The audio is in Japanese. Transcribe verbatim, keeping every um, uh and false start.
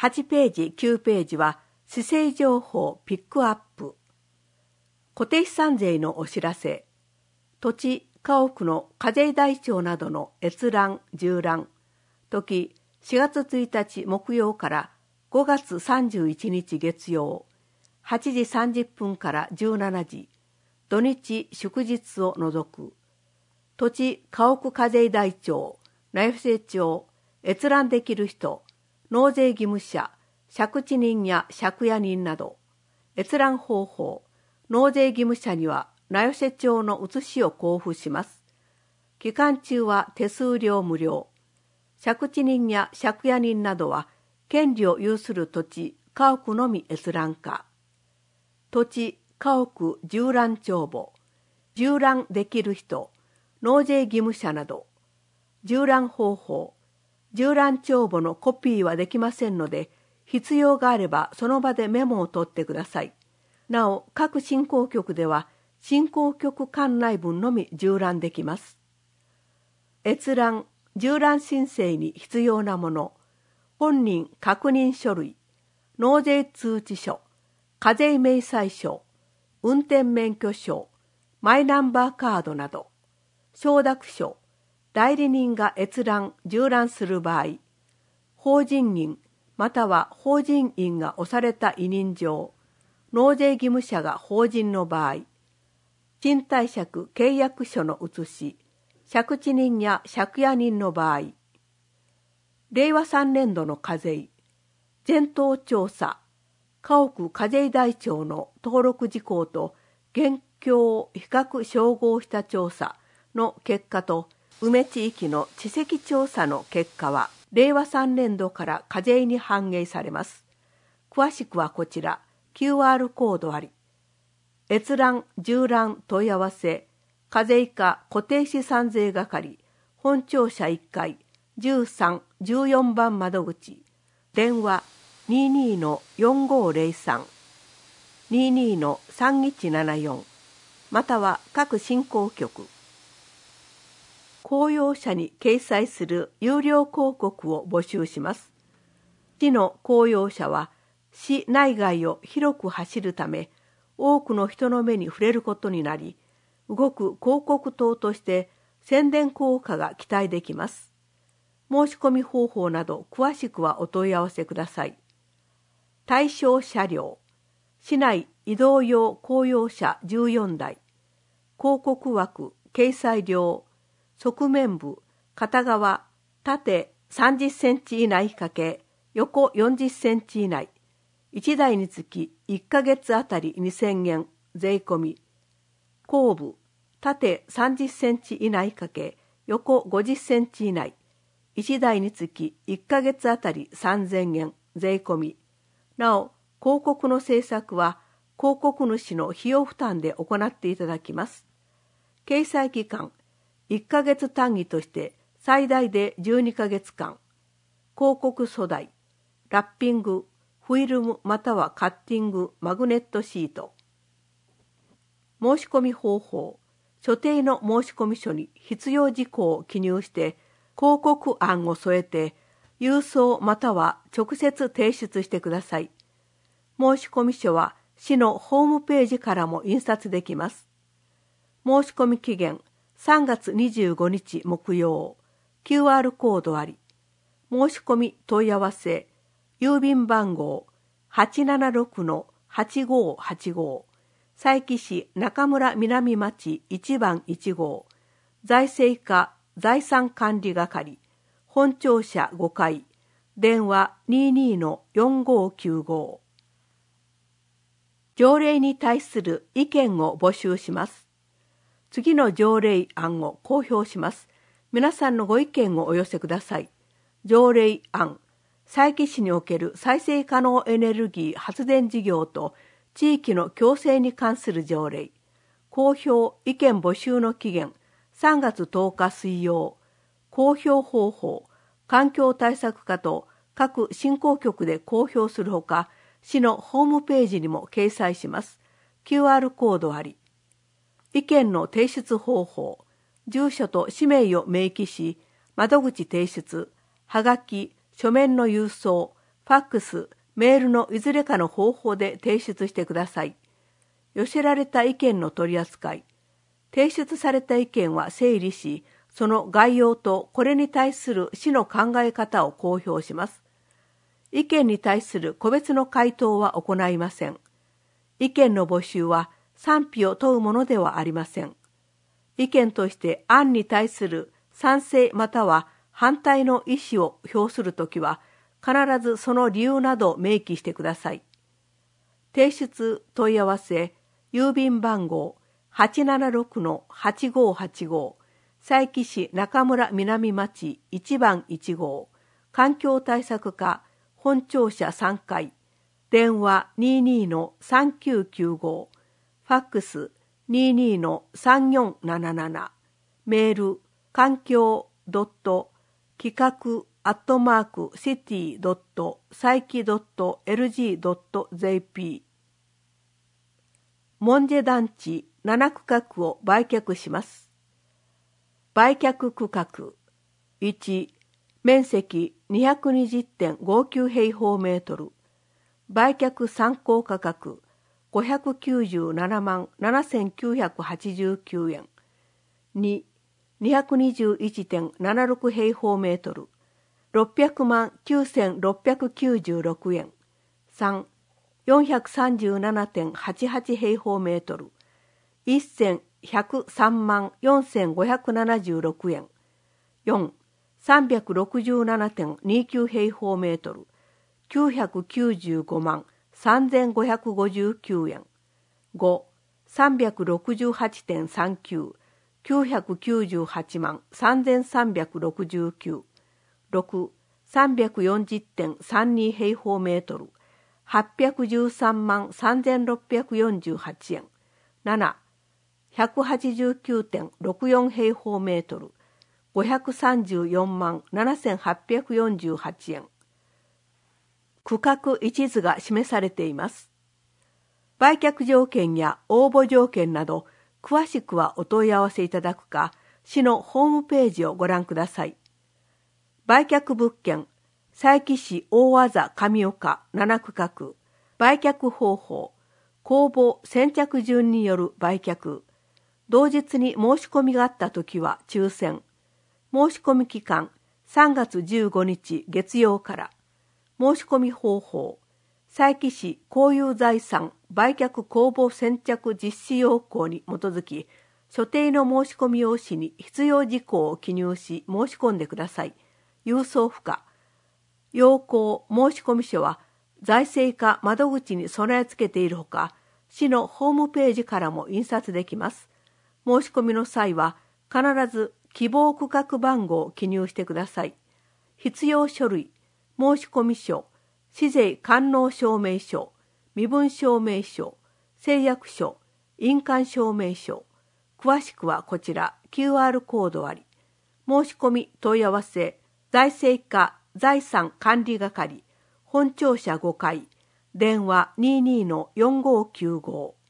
はちページ、きゅうページは市政情報ピックアップ。固定資産税のお知らせ。土地、家屋の課税台帳などの閲覧、縦覧。時、しがつついたち木曜からごがつさんじゅういちにち月曜、はちじさんじゅっぷんからじゅうしちじ、土日祝日を除く。土地、家屋課税台帳、名寄せ帳、閲覧できる人、納税義務者、借地人や借家人など、閲覧方法、納税義務者には名寄せ帳の写しを交付します。期間中は手数料無料。借地人や借家人などは、権利を有する土地、家屋のみ閲覧可。土地、家屋縦覧帳簿、縦覧できる人、納税義務者など、縦覧方法、縦覧帳簿のコピーはできませんので、必要があればその場でメモを取ってください。なお、各振興局では、振興局管内分のみ縦覧できます。閲覧、縦覧申請に必要なもの、本人確認書類、納税通知書、課税明細書、運転免許証、マイナンバーカードなど、承諾書、代理人が閲覧、縦覧する場合、法人人または法人員が押された委任状、納税義務者が法人の場合、賃貸借契約書の写し、借地人や借家人の場合、れいわさんねんどの課税、前頭調査、家屋課税台帳の登録事項と現況を比較照合した調査の結果と、梅地域の地籍調査の結果は、れいわさんねんどから課税に反映されます。詳しくはこちら、キューアール コードあり。閲覧、縦覧問い合わせ、課税課固定資産税係、本庁舎いっかい、じゅうさん、じゅうよんばん窓口、電話 にじゅうにのよんごーぜろさん、にじゅうにのさんいちななよん、または各振興局。公用車に掲載する有料広告を募集します。市の公用車は市内外を広く走るため、多くの人の目に触れることになり、動く広告塔として宣伝効果が期待できます。申し込み方法など詳しくはお問い合わせください。対象車両、市内移動用公用車じゅうよんだい、広告枠、掲載量、側面部、片側、縦さんじゅっセンチ以内×横よんじゅっセンチ以内、いちだいにつきいっかげつあたりにせんえん税込み、後部、縦さんじゅっセンチ以内×横ごじゅっセンチ以内、いちだいにつきいっかげつあたりさんぜんえん税込み。なお、広告の制作は広告主の費用負担で行っていただきます。掲載期間、いっかげつ単位として最大でじゅうにかげつかん。広告素材、ラッピング、フィルムまたはカッティング、マグネットシート。申し込み方法、所定の申込書に必要事項を記入して広告案を添えて郵送または直接提出してください。申込書は市のホームページからも印刷できます。申し込み期限さんがつにじゅうごにち木曜、キューアール コードあり。申し込み問い合わせ、郵便番号 はちななろくのはちごーはちごー、佐伯市中村南町いちばんいちごう、財政課財産管理係、本庁舎ごかい、電話 にじゅうにのよんごーきゅうごー。条例に対する意見を募集します。次の条例案を公表します。皆さんのご意見をお寄せください。条例案、佐伯市における再生可能エネルギー発電事業と地域の共生に関する条例。公表意見募集の期限さんがつとおか水曜。公表方法、環境対策課と各振興局で公表するほか、市のホームページにも掲載します。キューアール コードあり。意見の提出方法、住所と氏名を明記し、窓口提出、はがき、書面の郵送、 ファックス、メールのいずれかの方法で提出してください。寄せられた意見の取り扱い。提出された意見は整理し、その概要とこれに対する市の考え方を公表します。意見に対する個別の回答は行いません。意見の募集は賛否を問うものではありません。意見として案に対する賛成または反対の意思を表するときは、必ずその理由などを明記してください。提出問い合わせ、郵便番号 はちななろくのはちごはちご、佐伯市中村南町いちばんいち号、環境対策課本庁舎さんかい、電話 にじゅうにのさんきゅうきゅうご、ファックス にじゅうにのさんよんなななな、メール環境企画アットマークシティドットサイキドットエルジードットジェーピー。モンジェ団地なな区画を売却します。売却区画いち、面積 にひゃくにじゅってんごきゅう 平方メートル、売却参考価格ごひゃくきゅうじゅうななまんななせんきゅうひゃくはちじゅうきゅうえん。に、にひゃくにじゅういってんななろく 平方メートル、ろっぴゃくまんきゅうせんろっぴゃくきゅうじゅうろくえん。さん、よんひゃくさんじゅうななてんはちはち 平方メートル、せんひゃくさんまんよんせんごひゃくななじゅうろくえん。よん、さんびゃくろくじゅうななてんにきゅう 平方メートル、きゅうひゃくきゅうじゅうごまんさんぜんごひゃくごじゅうきゅうえん。ご、さんびゃくろくじゅうはちてんさんきゅう、きゅうひゃくきゅうじゅうはちまんさんぜんさんびゃくろくじゅうきゅう。ろく、さんびゃくよんじゅってんさんに平方メートル、はっぴゃくじゅうさんまんさんぜんろっぴゃくよんじゅうはちえん。なな、ひゃくはちじゅうきゅうてんろくよん平方メートル、ごひゃくさんじゅうよんまんななせんはっぴゃくよんじゅうはちえん。区画一図が示されています。売却条件や応募条件など、詳しくはお問い合わせいただくか、市のホームページをご覧ください。売却物件、佐伯市大和座上岡なな区画、売却方法、公募先着順による売却、同日に申し込みがあったときは抽選、申し込み期間さんがつじゅうごにち月曜から、申し込み方法、佐伯市公有財産売却公募先着実施要項に基づき、所定の申し込み用紙に必要事項を記入し申し込んでください。郵送付加。要項申込書は財政課窓口に備え付けているほか、市のホームページからも印刷できます。申し込みの際は必ず希望区画番号を記入してください。必要書類、申込書、市税完納証明書、身分証明書、誓約書、印鑑証明書。詳しくはこちら キューアール コードあり。申し込み問い合わせ、財政課財産管理係、本庁舎ごかい、電話 にじゅうにのよんごきゅうご。